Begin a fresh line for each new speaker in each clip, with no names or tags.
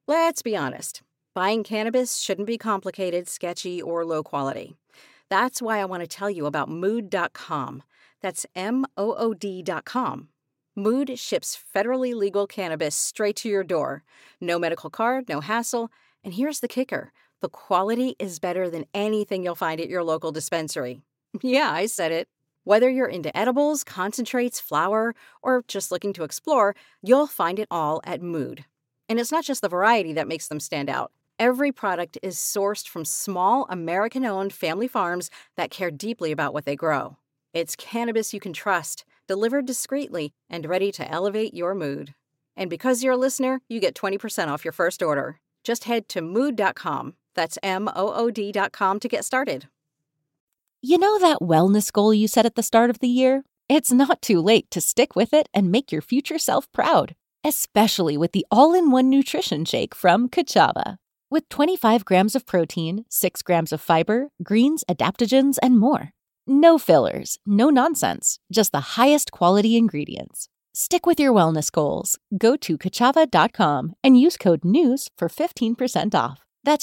Let's be honest. Buying cannabis shouldn't be complicated, sketchy, or low quality. That's why I want to tell you about Mood.com. That's MOOD.com. Mood ships federally legal cannabis straight to your door. No medical card, no hassle. And here's the kicker. The quality is better than anything you'll find at your local dispensary. Yeah, I said it. Whether you're into edibles, concentrates, flower, or just looking to explore, you'll find it all at Mood. And it's not just the variety that makes them stand out. Every product is sourced from small, American-owned family farms that care deeply about what they grow. It's cannabis you can trust, delivered discreetly, and ready to elevate your mood. And because you're a listener, you get 20% off your first order. Just head to Mood.com. That's MOOD.com to get started.
You know that wellness goal you set at the start of the year? It's not too late to stick with it and make your future self proud, especially with the all-in-one nutrition shake from Kachava. With 25 grams of protein, 6 grams of fiber, greens, adaptogens, and more. No fillers, no nonsense, just the highest quality ingredients. Stick with your wellness goals. Go to Kachava.com and use code NEWS for 15% off. That's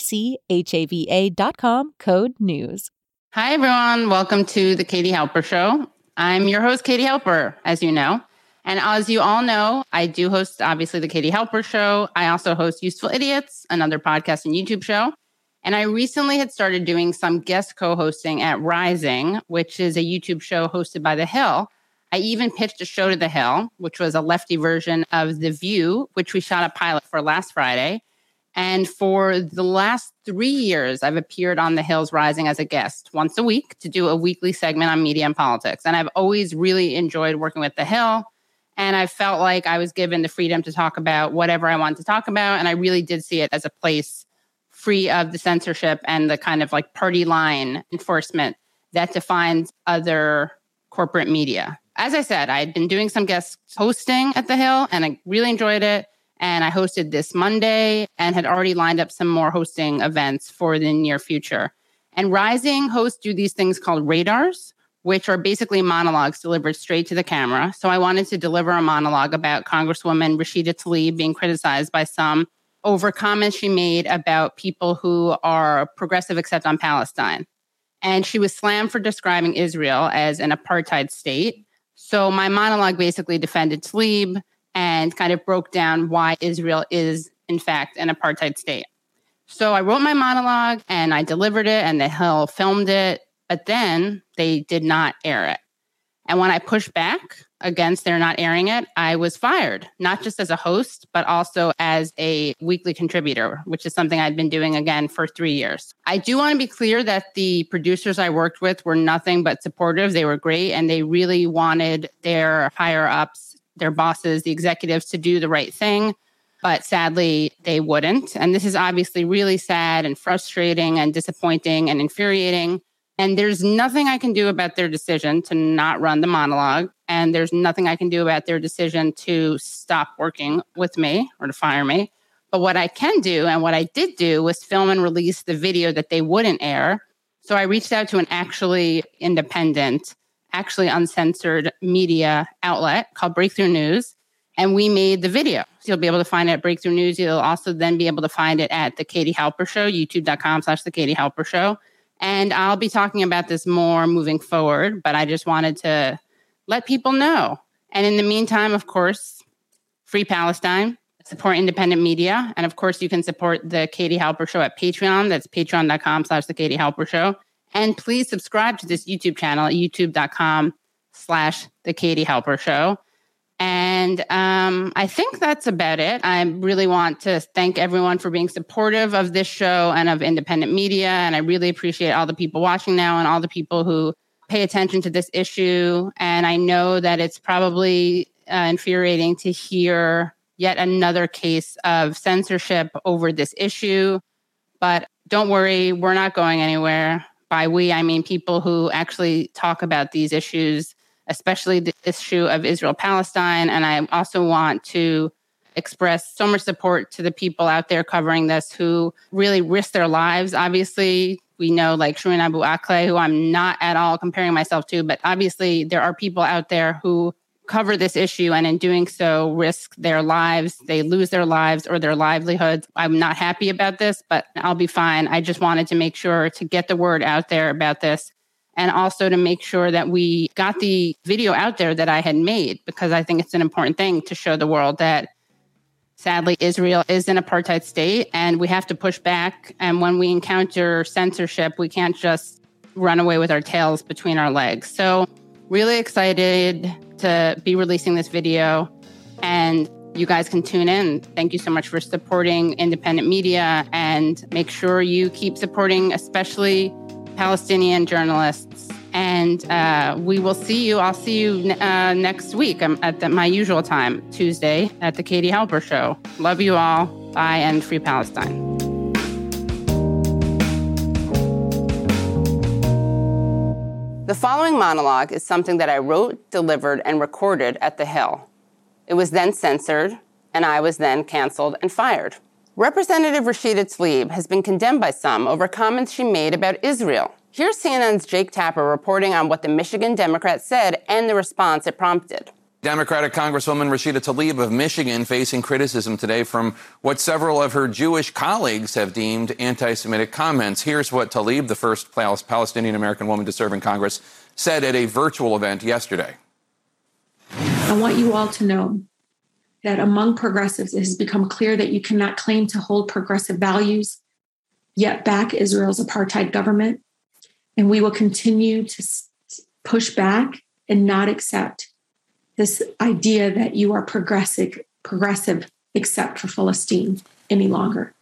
KACHAVA.com, code NEWS.
Hi, everyone. Welcome to the Katie Halper Show. I'm your host, Katie Halper, as you know. And as you all know, I do host, obviously, the Katie Halper Show. I also host Useful Idiots, another podcast and YouTube show. And I recently had started doing some guest co-hosting at Rising, which is a YouTube show hosted by The Hill. I even pitched a show to The Hill, which was a lefty version of The View, which we shot a pilot for last Friday. And for the last 3 years, I've appeared on The Hill's Rising as a guest once a week to do a weekly segment on media and politics. And I've always really enjoyed working with The Hill. And I felt like I was given the freedom to talk about whatever I wanted to talk about. And I really did see it as a place free of the censorship and the kind of like party line enforcement that defines other corporate media. As I said, I had been doing some guest hosting at The Hill and I really enjoyed it. And I hosted this Monday and had already lined up some more hosting events for the near future. And Rising hosts do these things called radars, which are basically monologues delivered straight to the camera. So I wanted to deliver a monologue about Congresswoman Rashida Tlaib being criticized by some over comments she made about people who are progressive except on Palestine. And she was slammed for describing Israel as an apartheid state. So my monologue basically defended Tlaib and kind of broke down why Israel is, in fact, an apartheid state. So I wrote my monologue and I delivered it and The Hill filmed it, but then they did not air it. And when I pushed back against their not airing it, I was fired, not just as a host, but also as a weekly contributor, which is something I'd been doing again for 3 years. I do want to be clear that the producers I worked with were nothing but supportive. They were great and they really wanted their higher ups, their bosses, the executives to do the right thing. But sadly, they wouldn't. And this is obviously really sad and frustrating and disappointing and infuriating. And there's nothing I can do about their decision to not run the monologue. And there's nothing I can do about their decision to stop working with me or to fire me. But what I can do and what I did do was film and release the video that they wouldn't air. So I reached out to an actually independent, actually uncensored media outlet called Breakthrough News. And we made the video. So you'll be able to find it at Breakthrough News. You'll also then be able to find it at The Katie Halper Show, youtube.com/The Katie Halper Show. And I'll be talking about this more moving forward, but I just wanted to let people know. And in the meantime, of course, free Palestine, support independent media. And of course, you can support The Katie Halper Show at Patreon. That's patreon.com/The Katie Halper Show. And please subscribe to this YouTube channel at youtube.com/The Katie Halper Show. And I think that's about it. I really want to thank everyone for being supportive of this show and of independent media. And I really appreciate all the people watching now and all the people who pay attention to this issue. And I know that it's probably infuriating to hear yet another case of censorship over this issue. But don't worry, we're not going anywhere. By we, I mean people who actually talk about these issues, especially the issue of Israel-Palestine. And I also want to express so much support to the people out there covering this who really risk their lives. Obviously, we know like Shireen Abu Akleh, who I'm not at all comparing myself to, but obviously there are people out there who cover this issue, and in doing so, risk their lives. They lose their lives or their livelihoods. I'm not happy about this, but I'll be fine. I just wanted to make sure to get the word out there about this, and also to make sure that we got the video out there that I had made, because I think it's an important thing to show the world that, sadly, Israel is an apartheid state, and we have to push back. And when we encounter censorship, we can't just run away with our tails between our legs. So really excited to be releasing this video, and you guys can tune in. Thank you so much for supporting independent media, and make sure you keep supporting especially Palestinian journalists. And we will see you. I'll see you next week at my usual time, Tuesday, at the Katie Halper Show. Love you all. Bye, and free Palestine. The following monologue is something that I wrote, delivered, and recorded at The Hill. It was then censored, and I was then canceled and fired. Representative Rashida Tlaib has been condemned by some over comments she made about Israel. Here's CNN's Jake Tapper reporting on what the Michigan Democrat said and the response it prompted.
Democratic Congresswoman Rashida Tlaib of Michigan facing criticism today from what several of her Jewish colleagues have deemed anti-Semitic comments. Here's what Tlaib, the first Palestinian-American woman to serve in Congress, said at a virtual event yesterday.
I want you all to know that among progressives, it has become clear that you cannot claim to hold progressive values, yet back Israel's apartheid government. And we will continue to push back and not accept this idea that you are progressive except for Palestine any longer.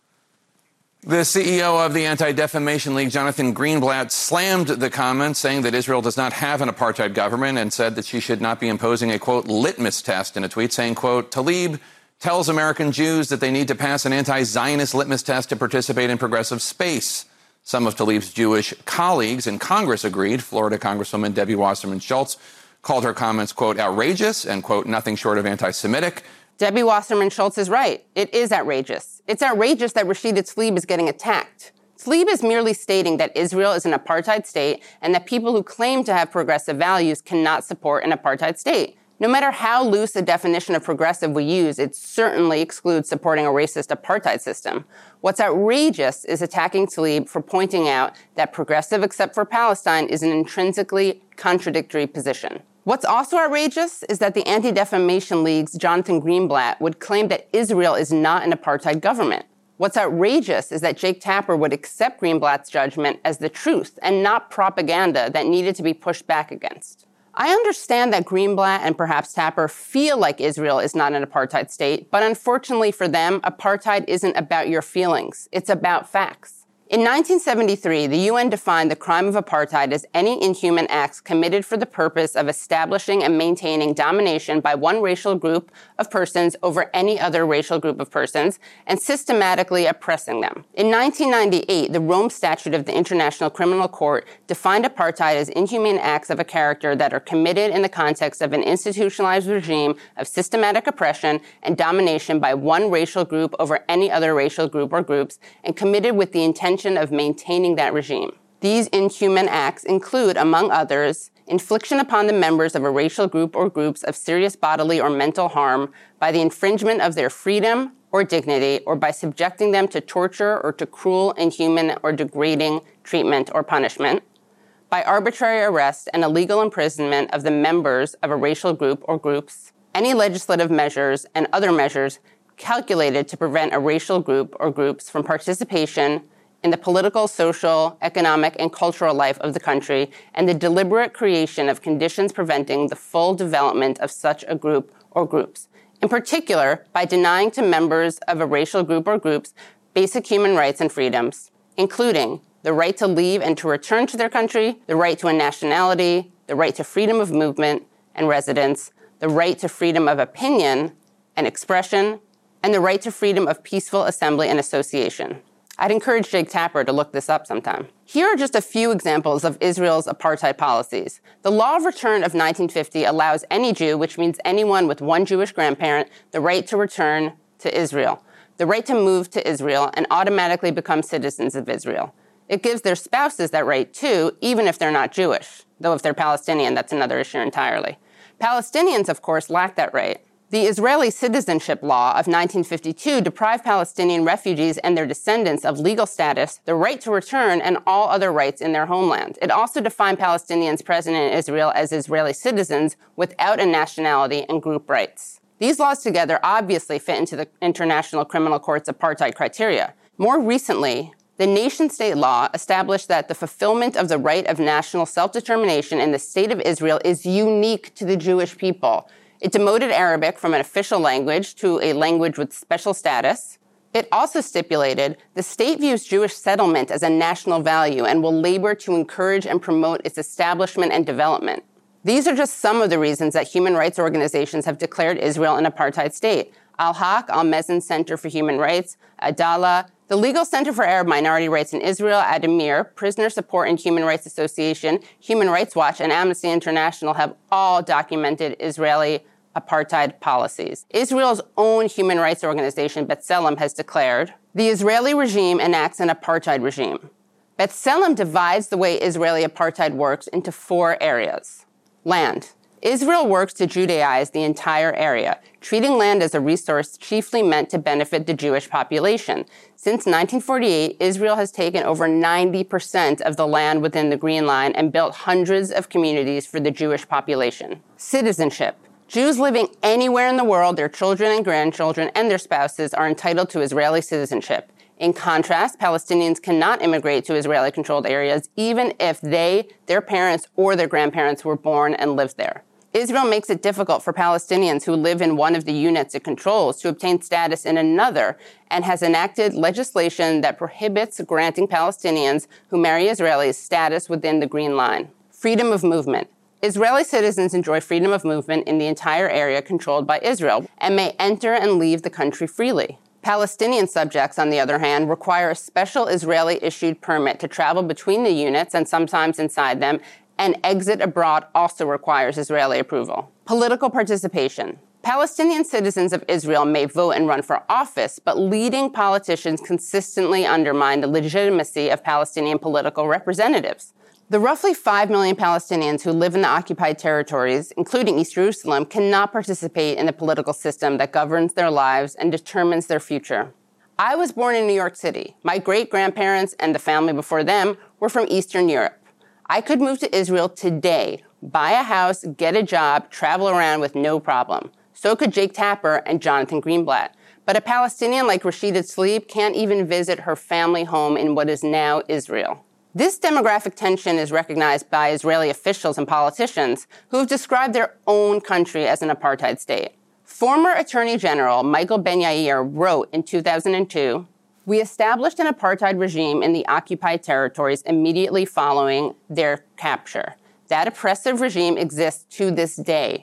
The CEO of the Anti-Defamation League, Jonathan Greenblatt, slammed the comments, saying that Israel does not have an apartheid government, and said that she should not be imposing a, quote, litmus test in a tweet, saying, quote, Tlaib tells American Jews that they need to pass an anti-Zionist litmus test to participate in progressive space. Some of Tlaib's Jewish colleagues in Congress agreed. Florida Congresswoman Debbie Wasserman Schultz called her comments, quote, outrageous and, quote, nothing short of anti-Semitic.
Debbie Wasserman Schultz is right. It is outrageous. It's outrageous that Rashida Tlaib is getting attacked. Tlaib is merely stating that Israel is an apartheid state and that people who claim to have progressive values cannot support an apartheid state. No matter how loose a definition of progressive we use, it certainly excludes supporting a racist apartheid system. What's outrageous is attacking Tlaib for pointing out that progressive except for Palestine is an intrinsically contradictory position. What's also outrageous is that the Anti-Defamation League's Jonathan Greenblatt would claim that Israel is not an apartheid government. What's outrageous is that Jake Tapper would accept Greenblatt's judgment as the truth and not propaganda that needed to be pushed back against. I understand that Greenblatt and perhaps Tapper feel like Israel is not an apartheid state, but unfortunately for them, apartheid isn't about your feelings. It's about facts. In 1973, the UN defined the crime of apartheid as any inhuman acts committed for the purpose of establishing and maintaining domination by one racial group of persons over any other racial group of persons and systematically oppressing them. In 1998, the Rome Statute of the International Criminal Court defined apartheid as inhumane acts of a character that are committed in the context of an institutionalized regime of systematic oppression and domination by one racial group over any other racial group or groups, and committed with the intention of maintaining that regime. These inhuman acts include, among others, infliction upon the members of a racial group or groups of serious bodily or mental harm by the infringement of their freedom or dignity, or by subjecting them to torture or to cruel, inhuman, or degrading treatment or punishment, by arbitrary arrest and illegal imprisonment of the members of a racial group or groups, any legislative measures and other measures calculated to prevent a racial group or groups from participation in the political, social, economic, and cultural life of the country, and the deliberate creation of conditions preventing the full development of such a group or groups. In particular, by denying to members of a racial group or groups basic human rights and freedoms, including the right to leave and to return to their country, the right to a nationality, the right to freedom of movement and residence, the right to freedom of opinion and expression, and the right to freedom of peaceful assembly and association. I'd encourage Jake Tapper to look this up sometime. Here are just a few examples of Israel's apartheid policies. The Law of Return of 1950 allows any Jew, which means anyone with one Jewish grandparent, the right to return to Israel, the right to move to Israel and automatically become citizens of Israel. It gives their spouses that right too, even if they're not Jewish, though if they're Palestinian, that's another issue entirely. Palestinians, of course, lack that right. The Israeli Citizenship Law of 1952 deprived Palestinian refugees and their descendants of legal status, the right to return, and all other rights in their homeland. It also defined Palestinians present in Israel as Israeli citizens without a nationality and group rights. These laws together obviously fit into the International Criminal Court's apartheid criteria. More recently, the nation-state law established that the fulfillment of the right of national self-determination in the State of Israel is unique to the Jewish people. It demoted Arabic from an official language to a language with special status. It also stipulated the state views Jewish settlement as a national value and will labor to encourage and promote its establishment and development. These are just some of the reasons that human rights organizations have declared Israel an apartheid state. Al-Haq, Al-Mazen Center for Human Rights, Adalah, the Legal Center for Arab Minority Rights in Israel, Adamir, Prisoner Support and Human Rights Association, Human Rights Watch, and Amnesty International have all documented Israeli apartheid policies. Israel's own human rights organization, B'Tselem, has declared, the Israeli regime enacts an apartheid regime. B'Tselem divides the way Israeli apartheid works into 4 areas. Land. Israel works to Judaize the entire area, treating land as a resource chiefly meant to benefit the Jewish population. Since 1948, Israel has taken over 90% of the land within the Green Line and built hundreds of communities for the Jewish population. Citizenship. Jews living anywhere in the world, their children and grandchildren and their spouses are entitled to Israeli citizenship. In contrast, Palestinians cannot immigrate to Israeli-controlled areas even if they, their parents, or their grandparents were born and lived there. Israel makes it difficult for Palestinians who live in one of the units it controls to obtain status in another and has enacted legislation that prohibits granting Palestinians who marry Israelis status within the Green Line. Freedom of movement. Israeli citizens enjoy freedom of movement in the entire area controlled by Israel and may enter and leave the country freely. Palestinian subjects, on the other hand, require a special Israeli-issued permit to travel between the units and sometimes inside them, and exit abroad also requires Israeli approval. Political participation. Palestinian citizens of Israel may vote and run for office, but leading politicians consistently undermine the legitimacy of Palestinian political representatives. The roughly 5 million Palestinians who live in the occupied territories, including East Jerusalem, cannot participate in the political system that governs their lives and determines their future. I was born in New York City. My great-grandparents and the family before them were from Eastern Europe. I could move to Israel today, buy a house, get a job, travel around with no problem. So could Jake Tapper and Jonathan Greenblatt. But a Palestinian like Rashida Tlaib can't even visit her family home in what is now Israel. This demographic tension is recognized by Israeli officials and politicians who have described their own country as an apartheid state. Former Attorney General Michael Ben-Yair wrote in 2002, "We established an apartheid regime in the occupied territories immediately following their capture. That oppressive regime exists to this day."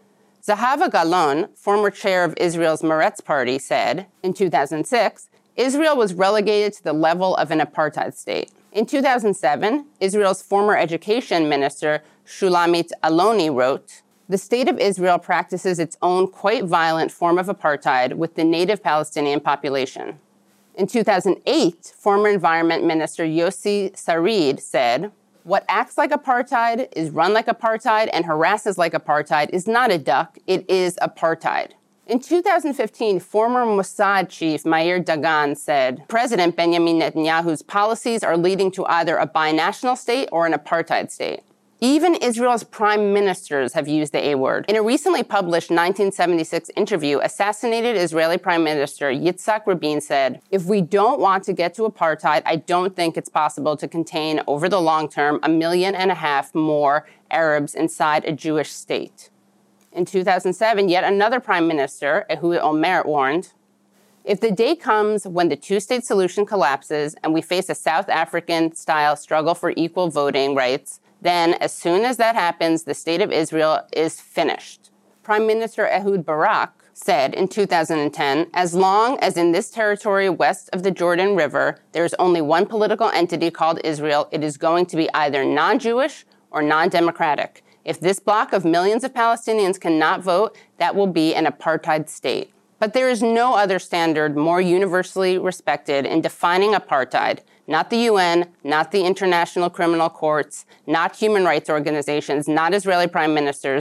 Zahava Galon, former chair of Israel's Meretz party, said in 2006, Israel was relegated to the level of an apartheid state. In 2007, Israel's former education minister, Shulamit Aloni, wrote, "The state of Israel practices its own quite violent form of apartheid with the native Palestinian population." In 2008, former Environment Minister Yossi Sarid said, "What acts like apartheid, is run like apartheid, and harasses like apartheid is not a duck, it is apartheid." In 2015, former Mossad chief Meir Dagan said, President Benjamin Netanyahu's policies are leading to either a binational state or an apartheid state. Even Israel's prime ministers have used the A word. In a recently published 1976 interview, assassinated Israeli Prime Minister Yitzhak Rabin said, "If we don't want to get to apartheid, I don't think it's possible to contain over the long term 1.5 million more Arabs inside a Jewish state." In 2007, yet another prime minister, Ehud Olmert, warned, "If the day comes when the two-state solution collapses and we face a South African-style struggle for equal voting rights, then as soon as that happens, the state of Israel is finished." Prime Minister Ehud Barak said in 2010, "As long as in this territory west of the Jordan River, there is only one political entity called Israel, it is going to be either non-Jewish or non-democratic. If this bloc of millions of Palestinians cannot vote, that will be an apartheid state." But there is no other standard more universally respected in defining apartheid, not the UN, not the International Criminal Courts, not human rights organizations, not Israeli prime ministers,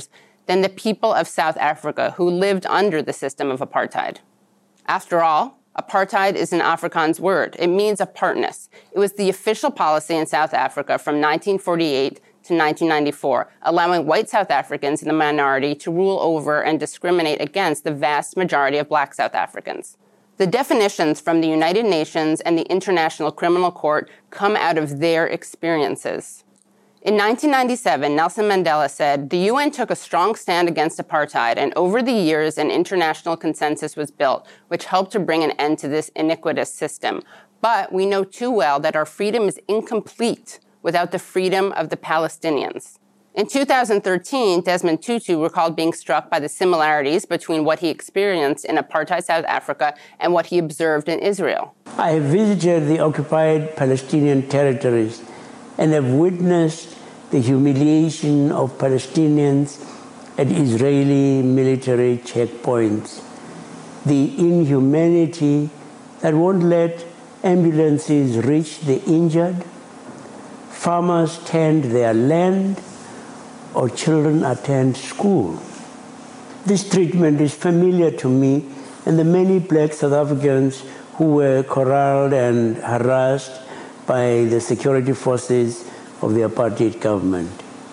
than the people of South Africa who lived under the system of apartheid. After all, apartheid is an Afrikaans word. It means apartness. It was the official policy in South Africa from 1948 to 1994, allowing white South Africans in the minority to rule over and discriminate against the vast majority of black South Africans. The definitions from the United Nations and the International Criminal Court come out of their experiences. In 1997, Nelson Mandela said, "The UN took a strong stand against apartheid, and over the years, an international consensus was built, which helped to bring an end to this iniquitous system. But we know too well that our freedom is incomplete without the freedom of the Palestinians." In 2013, Desmond Tutu recalled being struck by the similarities between what he experienced in apartheid South Africa and what he observed in Israel.
I have visited the occupied Palestinian territories and have witnessed the humiliation of Palestinians at Israeli military checkpoints, the inhumanity that won't let ambulances reach the injured, farmers tend their land, or children attend school. This treatment is familiar to me and the many black South Africans who were corralled and harassed by the security forces of the apartheid government.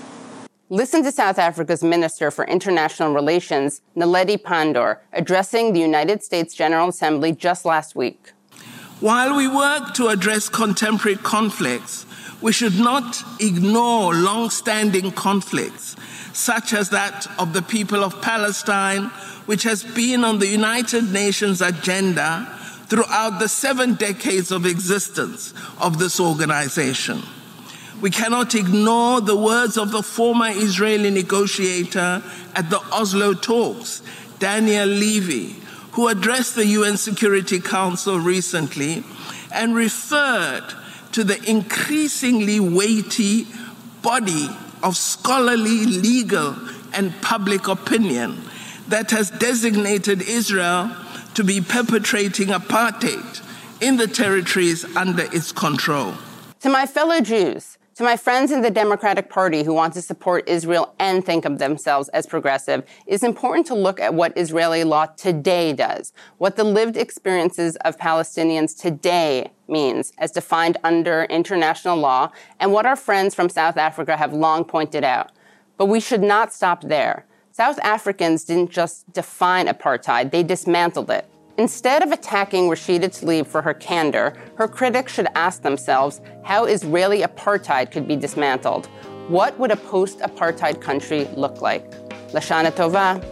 Listen to South Africa's Minister for International Relations, Naledi Pandor, addressing the United States General Assembly just last week.
While we work to address contemporary conflicts, we should not ignore long-standing conflicts, such as that of the people of Palestine, which has been on the United Nations agenda throughout the 7 decades of existence of this organization. We cannot ignore the words of the former Israeli negotiator at the Oslo talks, Daniel Levy, who addressed the UN Security Council recently and referred to the increasingly weighty body of scholarly, legal, and public opinion that has designated Israel to be perpetrating apartheid in the territories under its control.
To my fellow Jews, to my friends in the Democratic Party who want to support Israel and think of themselves as progressive, it's important to look at what Israeli law today does, what the lived experiences of Palestinians today means as defined under international law, and what our friends from South Africa have long pointed out. But we should not stop there. South Africans didn't just define apartheid, they dismantled it. Instead of attacking Rashida Tlaib for her candor, her critics should ask themselves how Israeli apartheid could be dismantled. What would a post-apartheid country look like? Lashana Tova.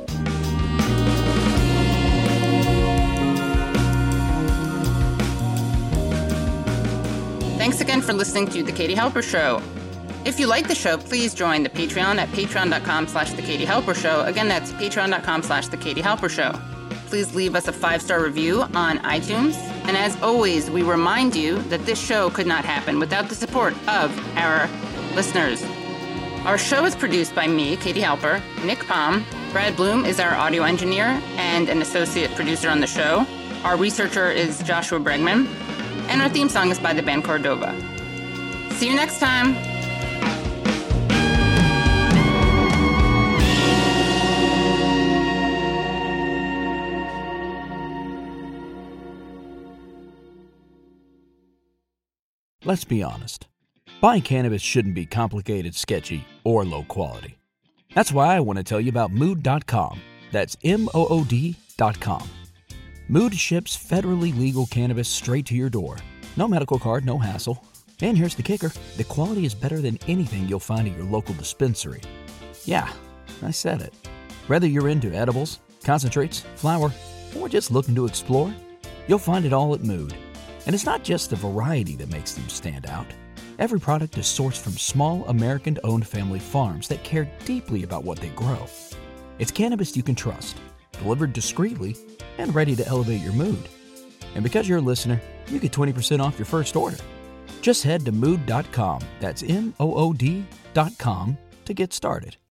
Thanks again for listening to The Katie Halper Show. If you like the show, please join the Patreon at patreon.com/The Katie Halper Show. Again, that's patreon.com/The Katie Halper Show. Please leave us a 5-star review on iTunes. And as always, we remind you that this show could not happen without the support of our listeners. Our show is produced by me, Katie Halper, Nick Palm. Brad Bloom is our audio engineer and an associate producer on the show. Our researcher is Joshua Bregman. And our theme song is by the band Cordova. See you next time.
Let's be honest. Buying cannabis shouldn't be complicated, sketchy, or low quality. That's why I want to tell you about Mood.com. That's MOOD.com. Mood ships federally legal cannabis straight to your door. No medical card, no hassle. And here's the kicker. The quality is better than anything you'll find at your local dispensary. Yeah, I said it. Whether you're into edibles, concentrates, flower, or just looking to explore, you'll find it all at Mood. And it's not just the variety that makes them stand out. Every product is sourced from small, American-owned family farms that care deeply about what they grow. It's cannabis you can trust, delivered discreetly, and ready to elevate your mood. And because you're a listener, you get 20% off your first order. Just head to Mood.com, that's MOOD.com, to get started.